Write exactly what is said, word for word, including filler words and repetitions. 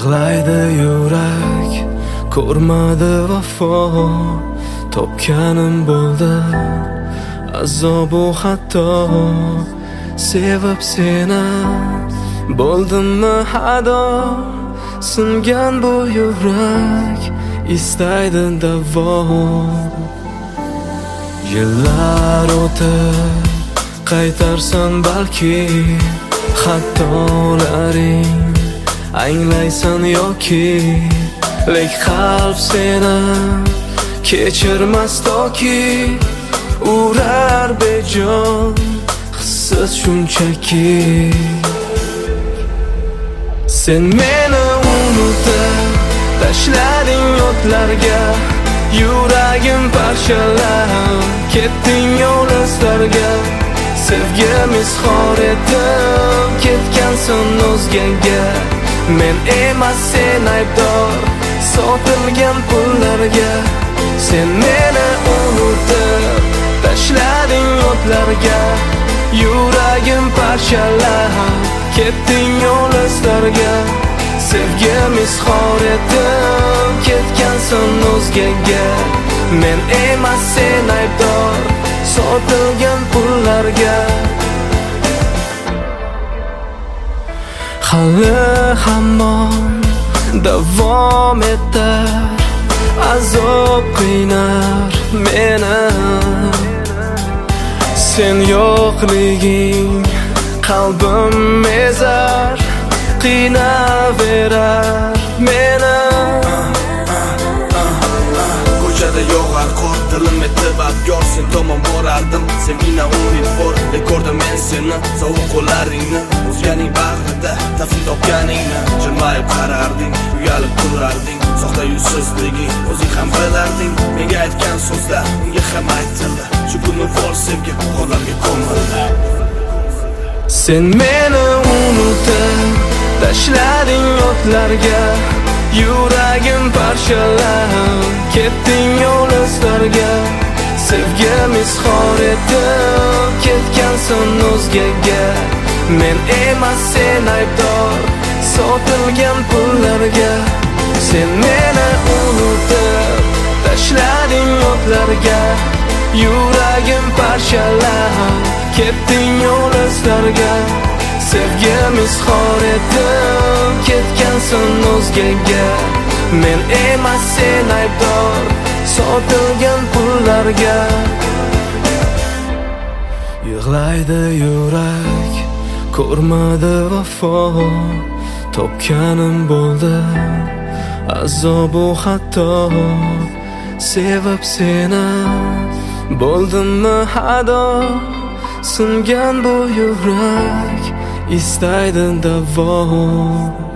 Yig'laydi yurak, ko'rmadi vafo, topganim bo'ldi azobu xato. Sevib seni bo'ldimmi hado, singan bu yurak istaydi davo. Yillar o'tib qaytarsan balki xatolaring, anglaysan yoki, lek qalb seni kechirmas toki, urar bejon hissiz shunchaki. Sen meni unutib tashlading o'tlarga, yuragim parchalab ketding yo'lizlarga. Sevgim izhor etib ketgansan o'zgaga, men emas sen aybdor sotilgan pullarga. Sen meni unutib tashlading o'tlarga, yuragim parchalab ketding yo'lizlarga. Sevgim izhor etib ketgansan o'zgaga, men emas sen aybdor sotilgan pullarga. Hali hamon davom etar azob qiynar meni. Sen yo'qliging qalbim ezar, qiynaverar meni. Ko'chada yog'ar qor, dilim etib abgor, sen tomon borardim. Sevgina umidvor, ko'rdim men seni sovuq qo'llaringni, o'zganing bag'rida tafsir topganingni. Jilmayib qararding, uyalib turarding, soxta yuzsizliging o'zing ham bilarding. Menga aytgan so'zlar unga ham aytildi, shu kuni bor sevgi qorlarga ko'mildi. Sen meni unutib tashlading o'tlarga, yuragim parchalab ketding yo'lizlarga. Sevgim izhor etib ketgansan o'zgaga, men emas sen aybdor sotilgan pullarga. Sen meni unutib tashlading o'tlarga, yuragim parchalab ketding yo'lizlarga. Sevgim izhor etib ketgansan o'zgaga, men emas sen aybdor sotilgan pullarga. Yig'laydi yurak, ko'rmadi vafo, topganim bo'ldi azobu xato. Sevib seni bo'ldimmi hado, singan bu yurak istaydi davo.